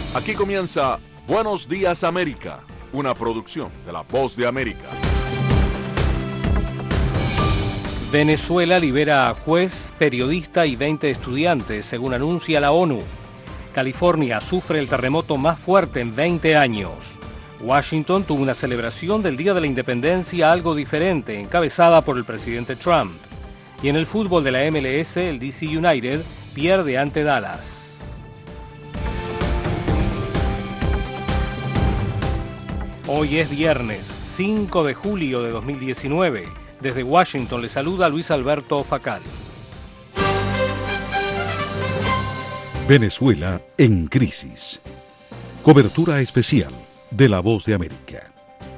Aquí comienza Buenos Días América, una producción de La Voz de América. Venezuela libera a juez, periodista y 20 estudiantes, según anuncia la ONU. California sufre el terremoto más fuerte en 20 años. Washington tuvo una celebración del Día de la Independencia algo diferente, encabezada por el presidente Trump. Y en el fútbol de la MLS, el DC United pierde ante Dallas. Hoy es viernes, 5 de julio de 2019. Desde Washington le saluda Luis Alberto Facal. Venezuela en crisis. Cobertura especial de La Voz de América.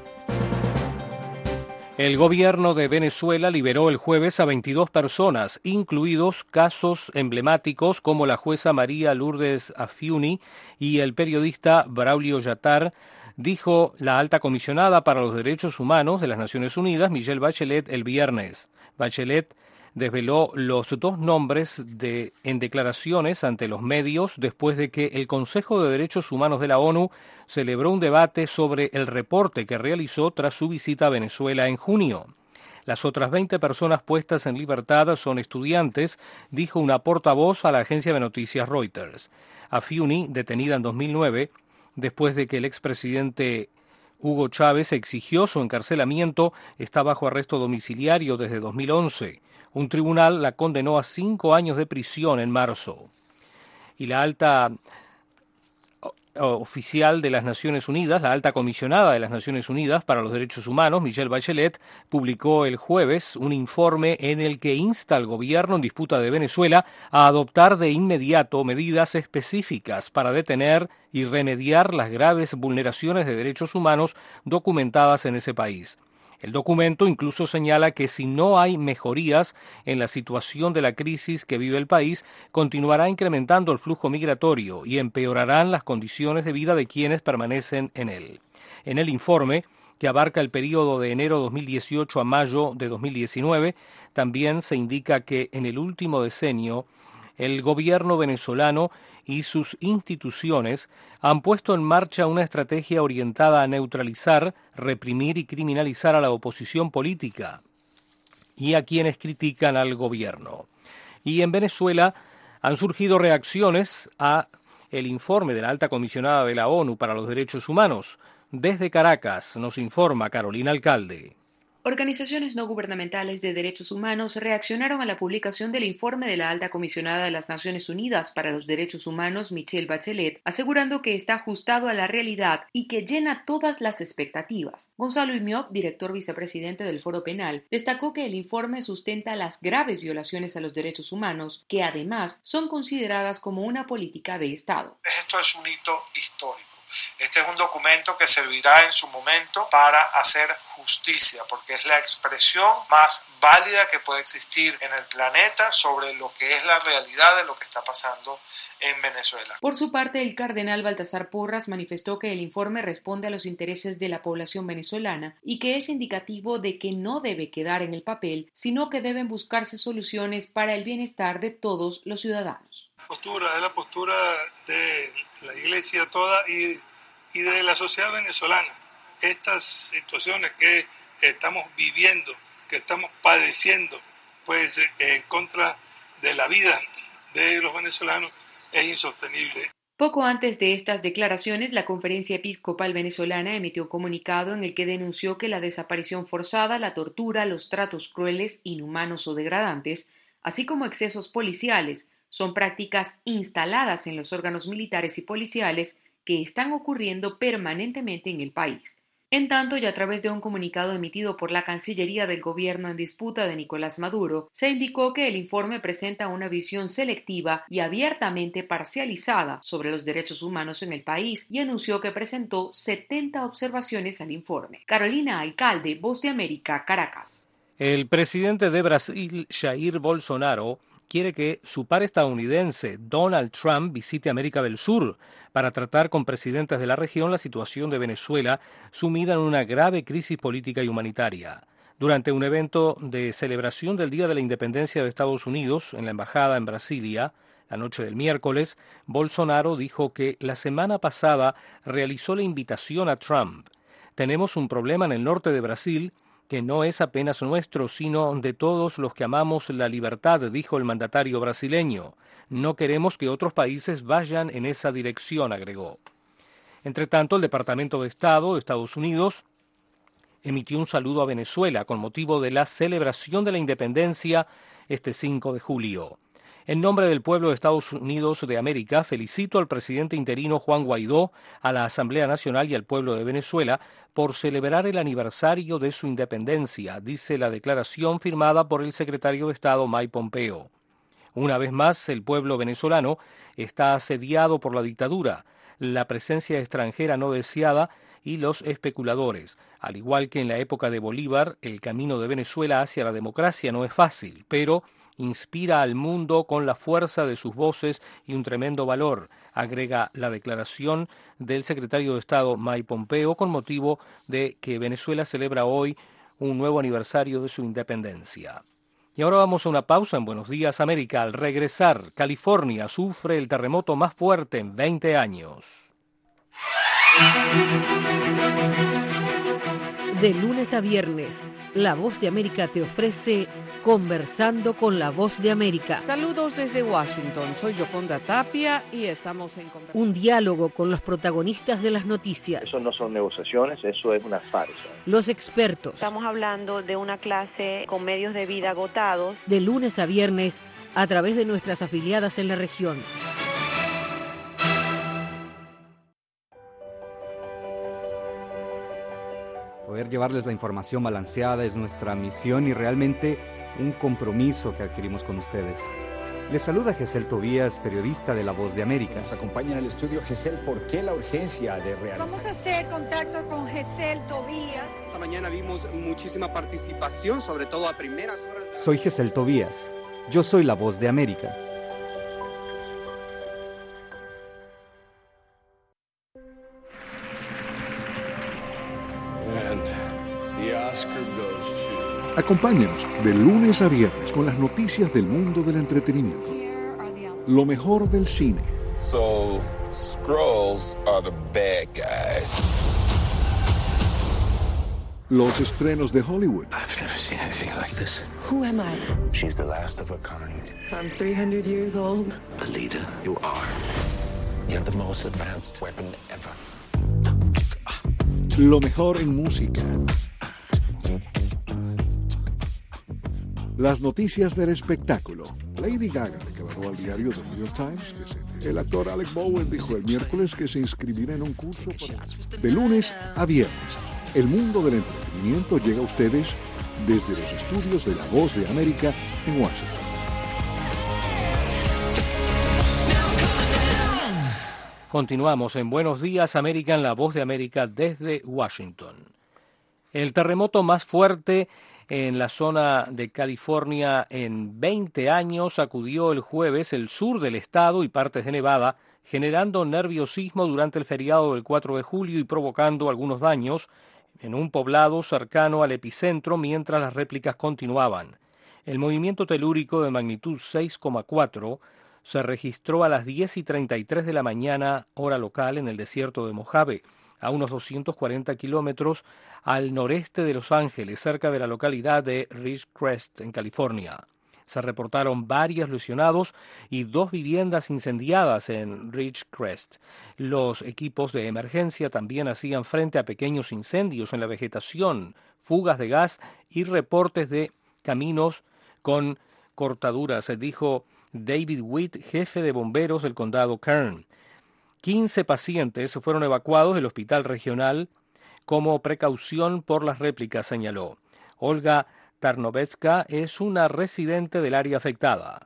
El gobierno de Venezuela liberó el jueves a 22 personas, incluidos casos emblemáticos como la jueza María Lourdes Afiuni y el periodista Braulio Yatar, dijo la alta comisionada para los derechos humanos de las Naciones Unidas, Michelle Bachelet, el viernes. Bachelet desveló los dos nombres en declaraciones ante los medios después de que el Consejo de Derechos Humanos de la ONU celebró un debate sobre el reporte que realizó tras su visita a Venezuela en junio. Las otras 20 personas puestas en libertad son estudiantes, dijo una portavoz a la agencia de noticias Reuters. Afiuni, detenida en 2009, después de que el expresidente Hugo Chávez exigió su encarcelamiento, está bajo arresto domiciliario desde 2011. Un tribunal la condenó a 5 años de prisión en marzo. Y la alta oficial de las Naciones Unidas, la alta comisionada de las Naciones Unidas para los Derechos Humanos, Michelle Bachelet, publicó el jueves un informe en el que insta al gobierno en disputa de Venezuela a adoptar de inmediato medidas específicas para detener y remediar las graves vulneraciones de derechos humanos documentadas en ese país. El documento incluso señala que si no hay mejorías en la situación de la crisis que vive el país, continuará incrementando el flujo migratorio y empeorarán las condiciones de vida de quienes permanecen en él. En el informe, que abarca el periodo de enero 2018 a mayo de 2019, también se indica que en el último decenio el gobierno venezolano y sus instituciones han puesto en marcha una estrategia orientada a neutralizar, reprimir y criminalizar a la oposición política y a quienes critican al gobierno. Y en Venezuela han surgido reacciones a el informe de la alta comisionada de la ONU para los Derechos Humanos. Desde Caracas nos informa Carolina Alcalde. Organizaciones no gubernamentales de derechos humanos reaccionaron a la publicación del informe de la alta comisionada de las Naciones Unidas para los Derechos Humanos, Michelle Bachelet, asegurando que está ajustado a la realidad y que llena todas las expectativas. Gonzalo Imiop, director vicepresidente del Foro Penal, destacó que el informe sustenta las graves violaciones a los derechos humanos, que además son consideradas como una política de Estado. Esto es un hito histórico. Este es un documento que servirá en su momento para hacer justicia, porque es la expresión más válida que puede existir en el planeta sobre lo que es la realidad de lo que está pasando en Venezuela. Por su parte, el cardenal Baltasar Porras manifestó que el informe responde a los intereses de la población venezolana y que es indicativo de que no debe quedar en el papel, sino que deben buscarse soluciones para el bienestar de todos los ciudadanos. Es la postura de la Iglesia toda y de la sociedad venezolana. Estas situaciones que estamos viviendo, que estamos padeciendo, pues en contra de la vida de los venezolanos, es insostenible. Poco antes de estas declaraciones, la Conferencia Episcopal Venezolana emitió un comunicado en el que denunció que la desaparición forzada, la tortura, los tratos crueles, inhumanos o degradantes, así como excesos policiales, son prácticas instaladas en los órganos militares y policiales que están ocurriendo permanentemente en el país. En tanto, y a través de un comunicado emitido por la Cancillería del gobierno en disputa de Nicolás Maduro, se indicó que el informe presenta una visión selectiva y abiertamente parcializada sobre los derechos humanos en el país y anunció que presentó 70 observaciones al informe. Carolina Alcalde, Voz de América, Caracas. El presidente de Brasil, Jair Bolsonaro, quiere que su par estadounidense, Donald Trump, visite América del Sur para tratar con presidentes de la región la situación de Venezuela, sumida en una grave crisis política y humanitaria. Durante un evento de celebración del Día de la Independencia de Estados Unidos en la Embajada en Brasilia, La noche del miércoles, Bolsonaro dijo que la semana pasada realizó la invitación a Trump. Tenemos un problema en el norte de Brasil que no es apenas nuestro, sino de todos los que amamos la libertad, dijo el mandatario brasileño. No queremos que otros países vayan en esa dirección, agregó. Entre tanto, el Departamento de Estado de Estados Unidos emitió un saludo a Venezuela con motivo de la celebración de la independencia este 5 de julio. En nombre del pueblo de Estados Unidos de América, felicito al presidente interino Juan Guaidó, a la Asamblea Nacional y al pueblo de Venezuela por celebrar el aniversario de su independencia, dice la declaración firmada por el secretario de Estado Mike Pompeo. Una vez más, el pueblo venezolano está asediado por la dictadura, la presencia extranjera no deseada y los especuladores. Al igual que en la época de Bolívar, el camino de Venezuela hacia la democracia no es fácil, pero inspira al mundo con la fuerza de sus voces y un tremendo valor, agrega la declaración del secretario de Estado Mike Pompeo con motivo de que Venezuela celebra hoy un nuevo aniversario de su independencia. Y ahora vamos a una pausa en Buenos Días América. Al regresar, California sufre el terremoto más fuerte en 20 años. De lunes a viernes, La Voz de América te ofrece Conversando con La Voz de América. Saludos desde Washington, soy Yoconda Tapia y estamos en conversación. Un diálogo con los protagonistas de las noticias. Eso no son negociaciones, eso es una farsa. Los expertos. Estamos hablando de una clase con medios de vida agotados. De lunes a viernes, a través de nuestras afiliadas en la región. Poder llevarles la información balanceada es nuestra misión y realmente un compromiso que adquirimos con ustedes. Les saluda Gesel Tobías, periodista de La Voz de América. Nos acompaña en el estudio Gesel. ¿Por qué la urgencia de realizar? Vamos a hacer contacto con Gesel Tobías. Esta mañana vimos muchísima participación, sobre todo a primeras horas. Soy Gesel Tobías. Yo soy La Voz de América. Acompáñenos de lunes a viernes con las noticias del mundo del entretenimiento. Lo mejor del cine. So, Skrulls are the bad guys. Los estrenos de Hollywood. I've never seen anything like this. Who am I? She's the last of her kind. So I'm 300 years old. The leader you are. You have the most advanced weapon ever. Lo mejor en música. Las noticias del espectáculo. Lady Gaga declaró al diario The New York Times que el actor Alec Bowen dijo el miércoles que se inscribirá en un curso para... De lunes a viernes, el mundo del entretenimiento llega a ustedes desde los estudios de La Voz de América en Washington. Continuamos en Buenos Días América en La Voz de América desde Washington. El terremoto más fuerte en la zona de California en 20 años sacudió el jueves el sur del estado y partes de Nevada, generando nerviosismo durante el feriado del 4 de julio y provocando algunos daños en un poblado cercano al epicentro mientras las réplicas continuaban. El movimiento telúrico de magnitud 6,4 se registró a las 10:33 de la mañana, hora local, en el desierto de Mojave, a unos 240 kilómetros al noreste de Los Ángeles, cerca de la localidad de Ridgecrest, en California. Se reportaron varios lesionados y 2 viviendas incendiadas en Ridgecrest. Los equipos de emergencia también hacían frente a pequeños incendios en la vegetación, fugas de gas y reportes de caminos con cortaduras, dijo David Witt, jefe de bomberos del condado Kern. 15 pacientes fueron evacuados del hospital regional como precaución por las réplicas, señaló. Olga Tarnovetska es una residente del área afectada.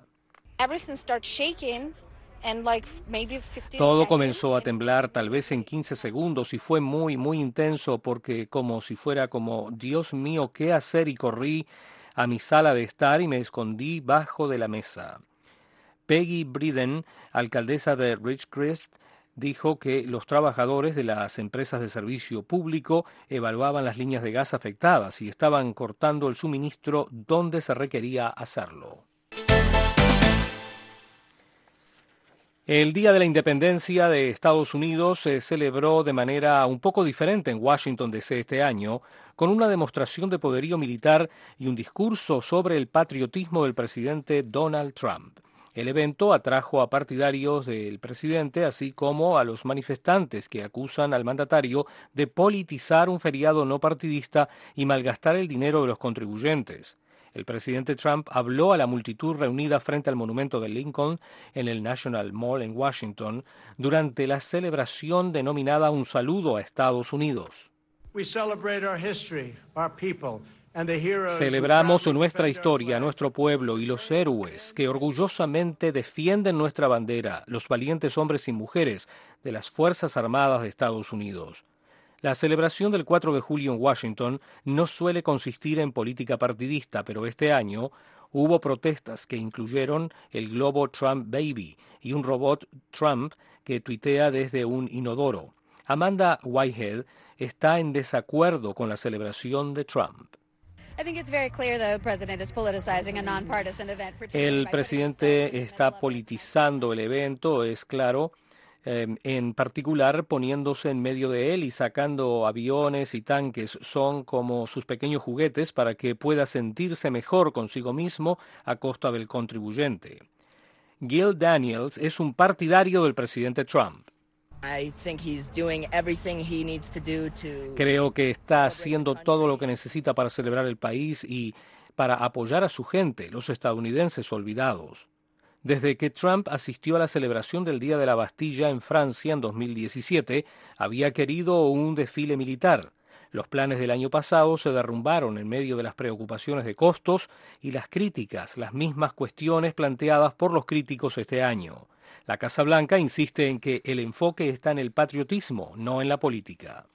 Todo comenzó a temblar tal vez en 15 segundos y fue muy, muy intenso porque como si fuera como, Dios mío, ¿qué hacer? Y corrí a mi sala de estar y me escondí bajo de la mesa. Peggy Briden, alcaldesa de Ridgecrest, dijo que los trabajadores de las empresas de servicio público evaluaban las líneas de gas afectadas y estaban cortando el suministro donde se requería hacerlo. El Día de la Independencia de Estados Unidos se celebró de manera un poco diferente en Washington, D.C. este año, con una demostración de poderío militar y un discurso sobre el patriotismo del presidente Donald Trump. El evento atrajo a partidarios del presidente, así como a los manifestantes que acusan al mandatario de politizar un feriado no partidista y malgastar el dinero de los contribuyentes. El presidente Trump habló a la multitud reunida frente al monumento de Lincoln en el National Mall en Washington durante la celebración denominada Un Saludo a Estados Unidos. Celebramos nuestra historia, nuestro pueblo y los héroes que orgullosamente defienden nuestra bandera, los valientes hombres y mujeres de las Fuerzas Armadas de Estados Unidos. La celebración del 4 de julio en Washington no suele consistir en política partidista, pero este año hubo protestas que incluyeron el globo Trump Baby y un robot Trump que tuitea desde un inodoro. Amanda Whitehead está en desacuerdo con la celebración de Trump. El presidente está politizando el evento, es claro, en particular poniéndose en medio de él y sacando aviones y tanques. Son como sus pequeños juguetes para que pueda sentirse mejor consigo mismo a costa del contribuyente. Gil Daniels es un partidario del presidente Trump. Creo que está haciendo todo lo que necesita para celebrar el país y para apoyar a su gente, los estadounidenses olvidados. Desde que Trump asistió a la celebración del Día de la Bastilla en Francia en 2017, había querido un desfile militar. Los planes del año pasado se derrumbaron en medio de las preocupaciones de costos y las críticas, las mismas cuestiones planteadas por los críticos este año. La Casa Blanca insiste en que el enfoque está en el patriotismo, no en la política.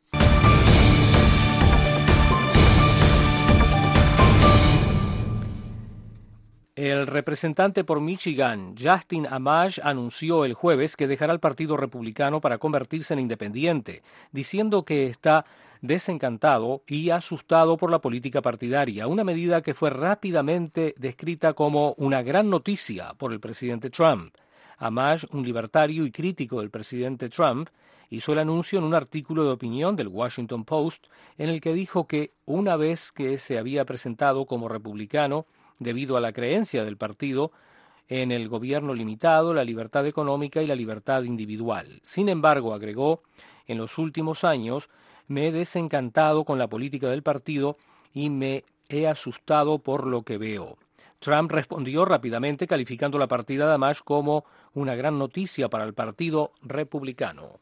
El representante por Michigan, Justin Amash, anunció el jueves que dejará el Partido Republicano para convertirse en independiente, diciendo que está desencantado y asustado por la política partidaria, una medida que fue rápidamente descrita como una gran noticia por el presidente Trump. Amash, un libertario y crítico del presidente Trump, hizo el anuncio en un artículo de opinión del Washington Post en el que dijo que una vez que se había presentado como republicano, debido a la creencia del partido en el gobierno limitado, la libertad económica y la libertad individual. Sin embargo, agregó, en los últimos años me he desencantado con la política del partido y me he asustado por lo que veo. Trump respondió rápidamente calificando la partida de Amash como una gran noticia para el Partido Republicano.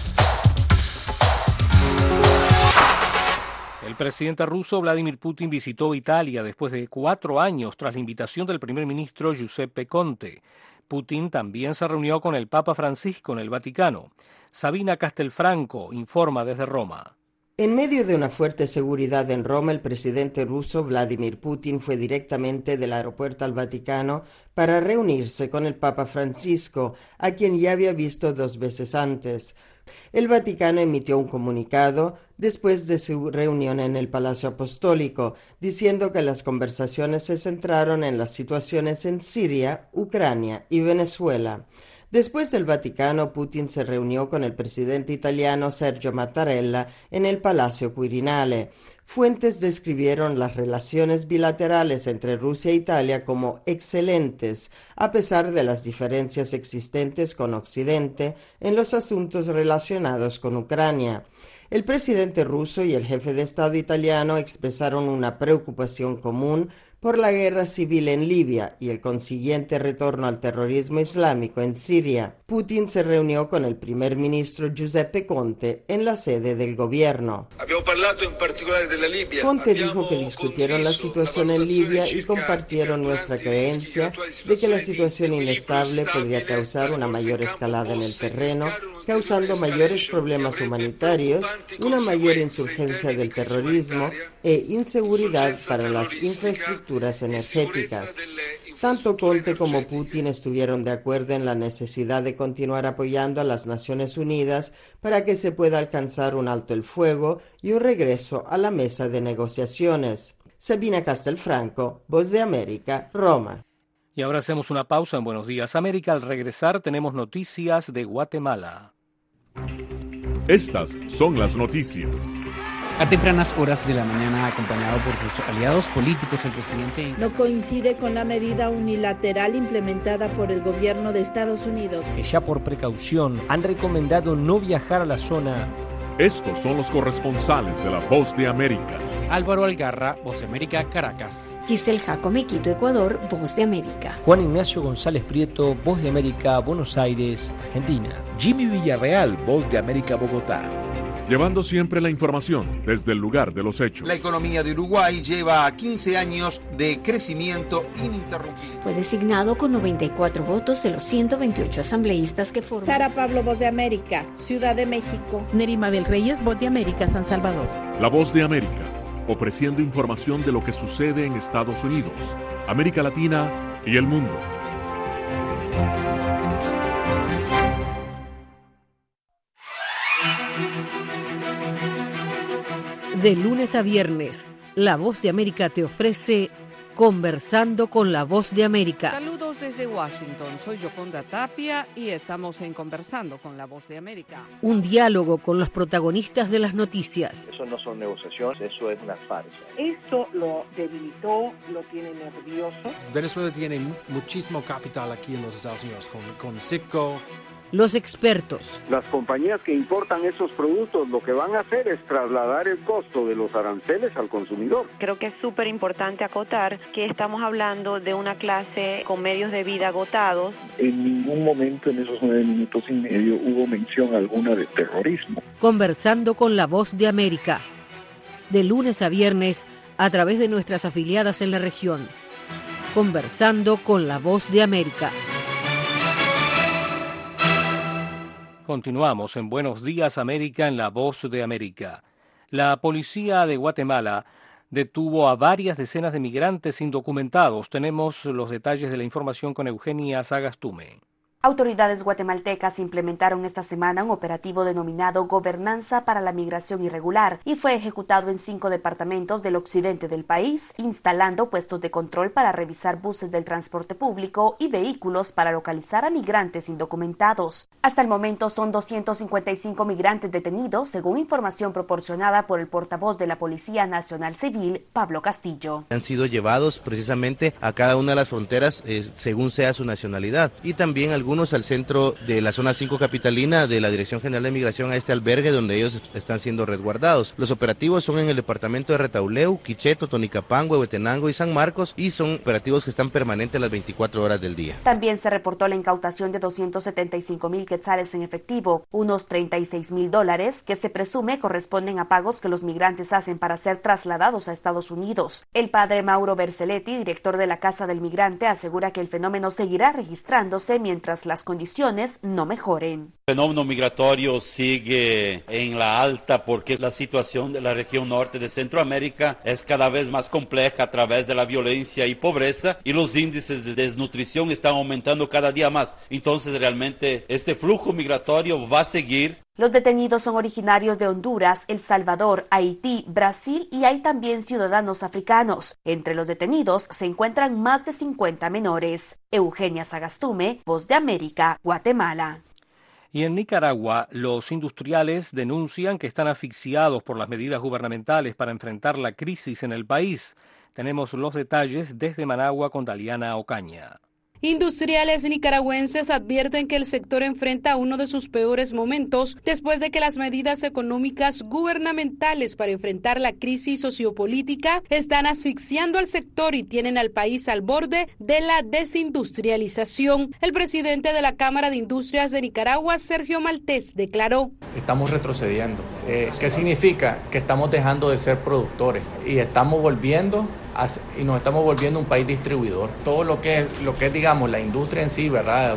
El presidente ruso Vladimir Putin visitó Italia después de 4 años tras la invitación del primer ministro Giuseppe Conte. Putin también se reunió con el Papa Francisco en el Vaticano. Sabina Castelfranco informa desde Roma. En medio de una fuerte seguridad en Roma, el presidente ruso Vladimir Putin fue directamente del aeropuerto al Vaticano para reunirse con el Papa Francisco, a quien ya había visto 2 veces antes. El Vaticano emitió un comunicado después de su reunión en el Palacio Apostólico, diciendo que las conversaciones se centraron en las situaciones en Siria, Ucrania y Venezuela. Después del Vaticano, Putin se reunió con el presidente italiano Sergio Mattarella en el Palacio Quirinale. Fuentes describieron las relaciones bilaterales entre Rusia e Italia como excelentes, a pesar de las diferencias existentes con Occidente en los asuntos relacionados con Ucrania. El presidente ruso y el jefe de Estado italiano expresaron una preocupación común por la guerra civil en Libia y el consiguiente retorno al terrorismo islámico en Siria. Putin se reunió con el primer ministro Giuseppe Conte en la sede del gobierno. Conte dijo que discutieron la situación en Libia y compartieron nuestra creencia de que la situación inestable podría causar una mayor escalada en el terreno, causando mayores problemas humanitarios, una mayor insurgencia del terrorismo e inseguridad para las infraestructuras energéticas. Tanto Conte como Putin estuvieron de acuerdo en la necesidad de continuar apoyando a las Naciones Unidas para que se pueda alcanzar un alto el fuego y un regreso a la mesa de negociaciones. Sabina Castelfranco, Voz de América, Roma. Y Y ahora hacemos una pausa en Buenos Días América. Al regresar tenemos noticias de Guatemala. Estas son las noticias. A tempranas horas de la mañana, acompañado por sus aliados políticos, el presidente no coincide con la medida unilateral implementada por el gobierno de Estados Unidos, que ya por precaución han recomendado no viajar a la zona. Estos son los corresponsales de La Voz de América. Álvaro Algarra, Voz de América, Caracas. Giselle Jacome, Quito, Ecuador, Voz de América. Juan Ignacio González Prieto, Voz de América, Buenos Aires, Argentina. Jimmy Villarreal, Voz de América, Bogotá. Llevando siempre la información desde el lugar de los hechos. La economía de Uruguay lleva 15 años de crecimiento ininterrumpido. Fue designado con 94 votos de los 128 asambleístas que forman. Sara Pablo, Voz de América, Ciudad de México. Nerima del Reyes, Voz de América, San Salvador. La Voz de América, ofreciendo información de lo que sucede en Estados Unidos, América Latina y el mundo. De lunes a viernes, La Voz de América te ofrece Conversando con La Voz de América. Saludos desde Washington, soy Yoconda Tapia y estamos en Conversando con La Voz de América. Un diálogo con los protagonistas de las noticias. Eso no son negociaciones, eso es una farsa. Esto lo debilitó, lo tiene nervioso. Venezuela tiene muchísimo capital aquí en los Estados Unidos, con Citgo. Los expertos. Las compañías que importan esos productos lo que van a hacer es trasladar el costo de los aranceles al consumidor. Creo que es súper importante acotar que estamos hablando de una clase con medios de vida agotados. En ningún momento en esos 9 minutos y medio hubo mención alguna de terrorismo. Conversando con La Voz de América. De lunes a viernes a través de nuestras afiliadas en la región. Conversando con La Voz de América. Continuamos en Buenos Días América en La Voz de América. La policía de Guatemala detuvo a varias decenas de migrantes indocumentados. Tenemos los detalles de la información con Eugenia Sagastume. Autoridades guatemaltecas implementaron esta semana un operativo denominado Gobernanza para la Migración Irregular y fue ejecutado en 5 departamentos del occidente del país, instalando puestos de control para revisar buses del transporte público y vehículos para localizar a migrantes indocumentados. Hasta el momento son 255 migrantes detenidos, según información proporcionada por el portavoz de la Policía Nacional Civil, Pablo Castillo. Han sido llevados precisamente a cada una de las fronteras según sea su nacionalidad y también algunos al centro de la zona 5 capitalina de la Dirección General de Migración, a este albergue donde ellos están siendo resguardados. Los operativos son en el departamento de Retauleu, Quicheto, Tonicapán, Huehuetenango y San Marcos y son operativos que están permanentes las 24 horas del día. También se reportó la incautación de 275,000 quetzales en efectivo, unos $36,000 que se presume corresponden a pagos que los migrantes hacen para ser trasladados a Estados Unidos. El padre Mauro Berceletti, director de la Casa del Migrante, asegura que el fenómeno seguirá registrándose mientras las condiciones no mejoren. El fenómeno migratorio sigue en la alta porque la situación de la región norte de Centroamérica es cada vez más compleja a través de la violencia y pobreza y los índices de desnutrición están aumentando cada día más. Entonces realmente este flujo migratorio va a seguir. Los detenidos son originarios de Honduras, El Salvador, Haití, Brasil y hay también ciudadanos africanos. Entre los detenidos se encuentran más de 50 menores. Eugenia Sagastume, Voz de América, Guatemala. Y en Nicaragua, los industriales denuncian que están asfixiados por las medidas gubernamentales para enfrentar la crisis en el país. Tenemos los detalles desde Managua con Daliana Ocaña. Industriales nicaragüenses advierten que el sector enfrenta uno de sus peores momentos después de que las medidas económicas gubernamentales para enfrentar la crisis sociopolítica están asfixiando al sector y tienen al país al borde de la desindustrialización. El presidente de la Cámara de Industrias de Nicaragua, Sergio Maltés, declaró: estamos retrocediendo. ¿Qué significa? Que estamos dejando de ser productores y estamos volviendo y nos estamos volviendo un país distribuidor. Todo lo que es digamos la industria en sí, ¿verdad?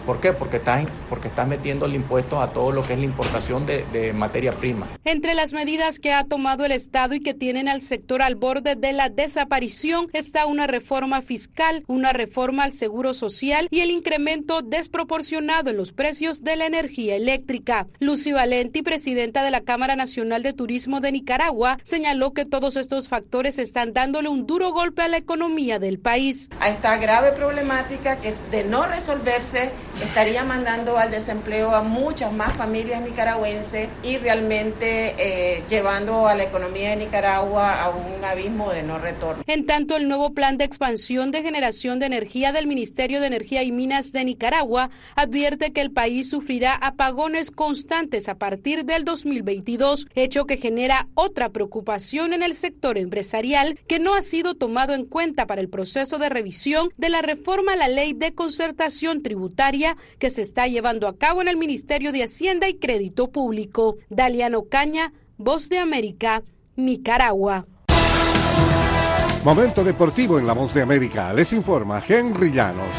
¿Por qué? Porque estás metiendo el impuesto a todo lo que es la importación de materia prima. Entre las medidas que ha tomado el Estado y que tienen al sector al borde de la desaparición está una reforma fiscal, una reforma al seguro social y el incremento desproporcionado en los precios de la energía eléctrica. Lucy Valenti, presidenta de la Cámara Nacional de Turismo de Nicaragua, señaló que todos estos factores están dándole un duro golpe a la economía del país. A esta grave problemática que de no resolverse estaría mandando al desempleo a muchas más familias nicaragüenses y realmente llevando a la economía de Nicaragua a un abismo de no retorno. En tanto, el nuevo plan de expansión de generación de energía del Ministerio de Energía y Minas de Nicaragua advierte que el país sufrirá apagones constantes a partir del 2022, hecho que genera otra preocupación en el sector empresarial que no ha sido tomado en cuenta para el proceso de revisión de la reforma a la Ley de Concertación Tributaria que se está llevando a cabo en el Ministerio de Hacienda y Crédito Público. Dalian Ocaña, Voz de América, Nicaragua. Momento deportivo en La Voz de América. Les informa Henry Llanos.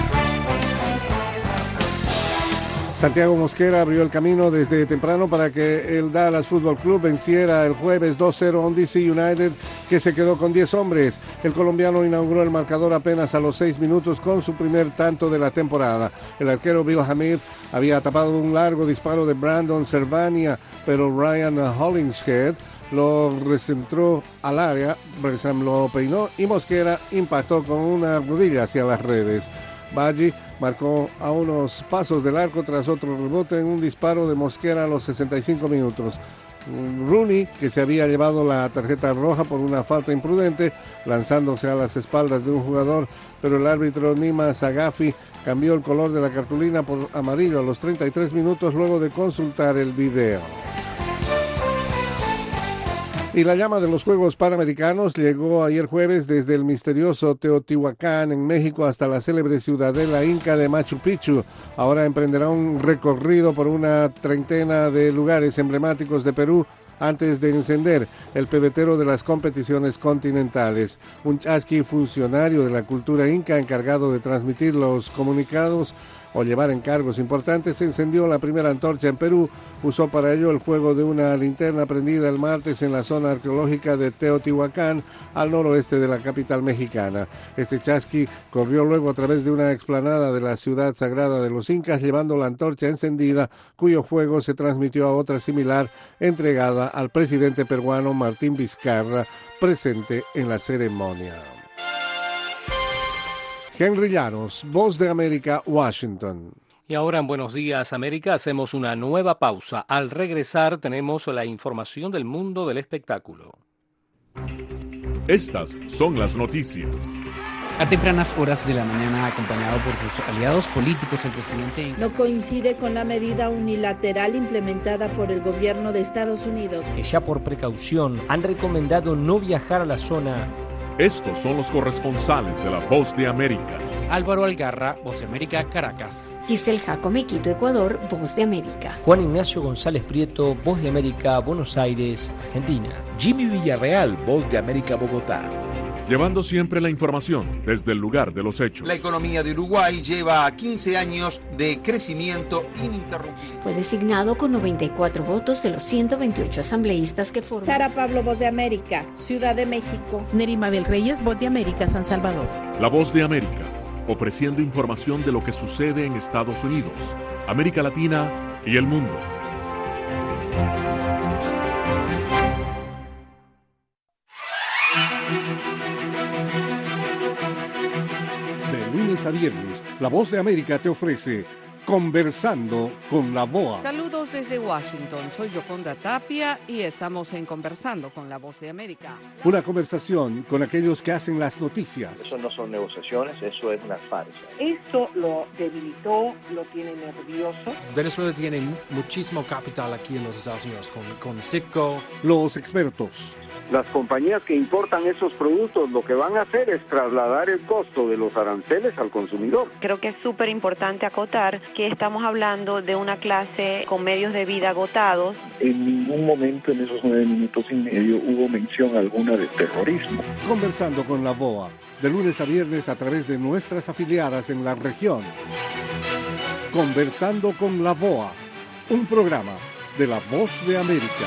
Santiago Mosquera abrió el camino desde temprano para que el Dallas Fútbol Club venciera el jueves 2-0 a un DC United que se quedó con 10 hombres. El colombiano inauguró el marcador apenas a los 6 minutos con su primer tanto de la temporada. El arquero Bill Hamid había tapado un largo disparo de Brandon Servania, pero Ryan Hollingshead lo recentró al área, Bressan lo peinó y Mosquera impactó con una rodilla hacia las redes. Baggi marcó a unos pasos del arco tras otro rebote en un disparo de Mosquera a los 65 minutos. Rooney, que se había llevado la tarjeta roja por una falta imprudente, lanzándose a las espaldas de un jugador, pero el árbitro Nima Sagafi cambió el color de la cartulina por amarillo a los 33 minutos luego de consultar el video. Y la llama de los Juegos Panamericanos llegó ayer jueves desde el misterioso Teotihuacán en México hasta la célebre ciudadela inca de Machu Picchu. Ahora emprenderá un recorrido por una treintena de lugares emblemáticos de Perú antes de encender el pebetero de las competiciones continentales. Un chasqui funcionario de la cultura inca encargado de transmitir los comunicados o llevar encargos importantes, encendió la primera antorcha en Perú. Usó para ello el fuego de una linterna prendida el martes en la zona arqueológica de Teotihuacán, al noroeste de la capital mexicana. Este chasqui corrió luego a través de una explanada de la ciudad sagrada de los incas, llevando la antorcha encendida, cuyo fuego se transmitió a otra similar, entregada al presidente peruano Martín Vizcarra, presente en la ceremonia. Henry Llanos, Voz de América, Washington. Y ahora en Buenos Días América hacemos una nueva pausa. Al regresar tenemos la información del mundo del espectáculo. Estas son las noticias. A tempranas horas de la mañana, acompañado por sus aliados políticos, el presidente no coincide con la medida unilateral implementada por el gobierno de Estados Unidos. Que ya por precaución han recomendado no viajar a la zona. Estos son los corresponsales de La Voz de América. Álvaro Algarra, Voz de América, Caracas. Giselle Jacome, Quito, Ecuador, Voz de América. Juan Ignacio González Prieto, Voz de América, Buenos Aires, Argentina. Jimmy Villarreal, Voz de América, Bogotá. Llevando siempre la información desde el lugar de los hechos. La economía de Uruguay lleva 15 años de crecimiento ininterrumpido. Fue designado con 94 votos de los 128 asambleístas que forman. Sara Pablo, Voz de América, Ciudad de México. Nerima Mabel Reyes, Voz de América, San Salvador. La Voz de América, ofreciendo información de lo que sucede en Estados Unidos, América Latina y el mundo. De lunes a viernes, La Voz de América te ofrece Conversando con la BOA. Saludos desde Washington, soy Yoconda Tapia y estamos en Conversando con la Voz de América. Una conversación con aquellos que hacen las noticias. Eso no son negociaciones, eso es una farsa. Esto lo debilitó, lo tiene nervioso. Venezuela tiene muchísimo capital aquí en los Estados Unidos, con Citgo. Los expertos. Las compañías que importan esos productos lo que van a hacer es trasladar el costo de los aranceles al consumidor. Creo que es súper importante acotar que estamos hablando de una clase con medios de vida agotados. En ningún momento en esos 9 minutos y medio hubo mención alguna de terrorismo. Conversando con la BOA, de lunes a viernes a través de nuestras afiliadas en la región. Conversando con la VOA, un programa de La Voz de América.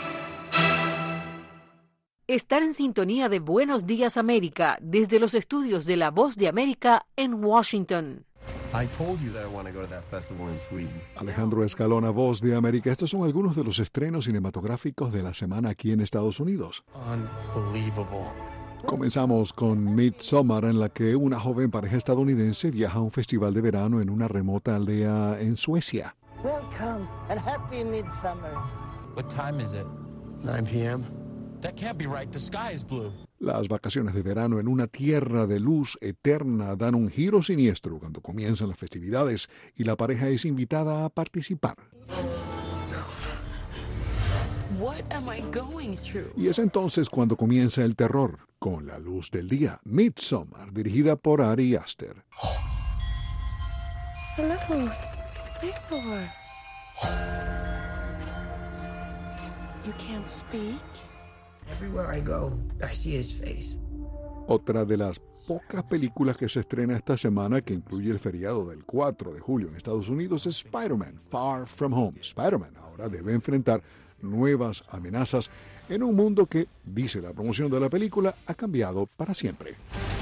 Estar en sintonía de Buenos Días América desde los estudios de La Voz de América en Washington. Alejandro Escalona, Voz de América. Estos son algunos de los estrenos cinematográficos de la semana aquí en Estados Unidos. Comenzamos con Midsommar, en la que una joven pareja estadounidense viaja a un festival de verano en una remota aldea en Suecia. Welcome and happy midsummer. What time is it? 9 p.m. That can't be right. The sky is blue. Las vacaciones de verano en una tierra de luz eterna dan un giro siniestro cuando comienzan las festividades y la pareja es invitada a participar. What am I going through? Y es entonces cuando comienza el terror, con la luz del día. Midsommar, dirigida por Ari Aster. Hello. Theodore. You can't speak? Everywhere I go, I see his face. Otra de las pocas películas que se estrena esta semana, que incluye el feriado del 4 de julio en Estados Unidos, es Spider-Man, Far From Home. Spider-Man ahora debe enfrentar nuevas amenazas en un mundo que, dice la promoción de la película, ha cambiado para siempre.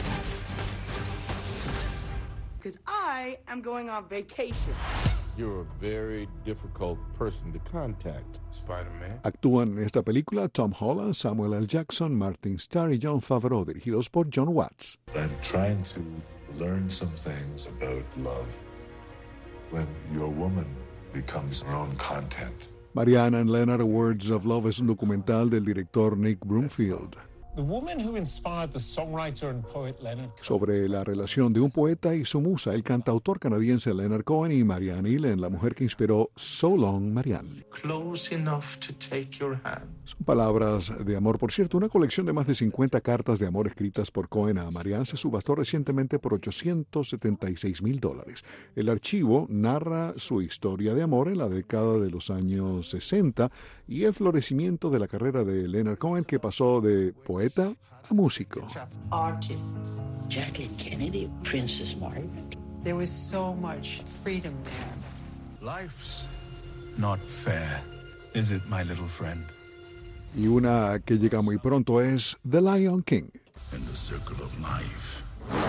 Because I am going on vacation. You're a very difficult person to contact, Spider-Man. Actúan en esta película Tom Holland, Samuel L. Jackson, Martin Starr y Jon Favreau, dirigidos por John Watts. I'm trying to learn some things about love when your woman becomes her own content. Mariana and Leonard, Words of Love es un documental del director Nick Broomfield. The woman who inspired the songwriter and poet Leonard Cohen. Sobre la relación de un poeta y su musa, el cantautor canadiense Leonard Cohen, y Marianne Illen, la mujer que inspiró So Long, Marianne. Close enough to take your hand. Son palabras de amor. Por cierto, una colección de más de 50 cartas de amor escritas por Cohen a Marianne se subastó recientemente por $876,000. El archivo narra su historia de amor en la década de los años 60 y el florecimiento de la carrera de Leonard Cohen, que pasó de poeta a músico. Artists. Jacqueline Kennedy, Princess Margaret. There was so much freedom there. Life's not fair, is it, my little friend? Y una que llega muy pronto es The Lion King. In the circle of life.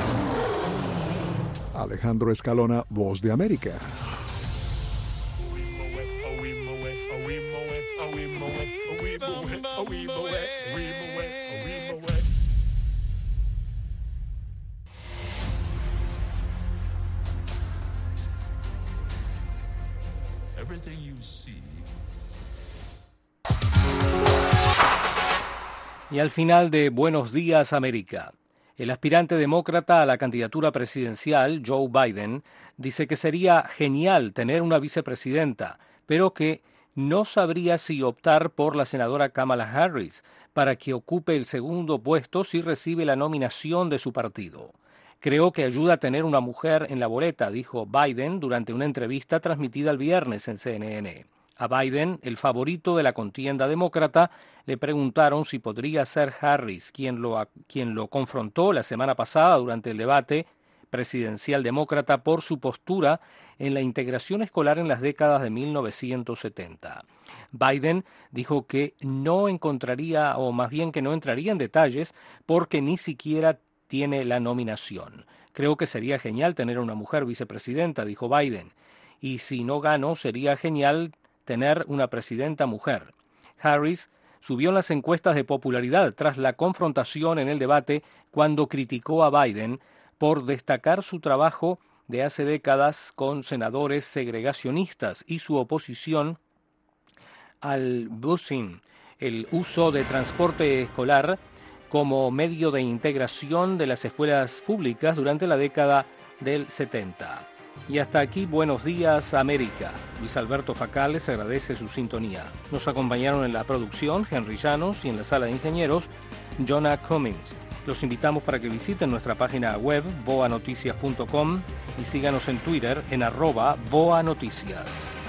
Alejandro Escalona, Voz de América. Y al final de Buenos Días América, el aspirante demócrata a la candidatura presidencial, Joe Biden, dice que sería genial tener una vicepresidenta, pero que no sabría si optar por la senadora Kamala Harris para que ocupe el segundo puesto si recibe la nominación de su partido. Creo que ayuda a tener una mujer en la boleta, dijo Biden durante una entrevista transmitida el viernes en CNN. A Biden, el favorito de la contienda demócrata, le preguntaron si podría ser Harris quien lo confrontó la semana pasada durante el debate presidencial demócrata por su postura en la integración escolar en las décadas de 1970. Biden dijo que no encontraría, o más bien que no entraría en detalles porque ni siquiera tiene la nominación. Creo que sería genial tener una mujer vicepresidenta, dijo Biden, y si no gano sería genial tener una presidenta mujer. Harris subió en las encuestas de popularidad tras la confrontación en el debate cuando criticó a Biden por destacar su trabajo de hace décadas con senadores segregacionistas y su oposición al busing, el uso de transporte escolar como medio de integración de las escuelas públicas durante la década del 70. Y hasta aquí Buenos Días América. Luis Alberto Facal les agradece su sintonía. Nos acompañaron en la producción Henry Llanos y en la sala de ingenieros Jonah Cummings. Los invitamos para que visiten nuestra página web boanoticias.com y síganos en Twitter en @boanoticias.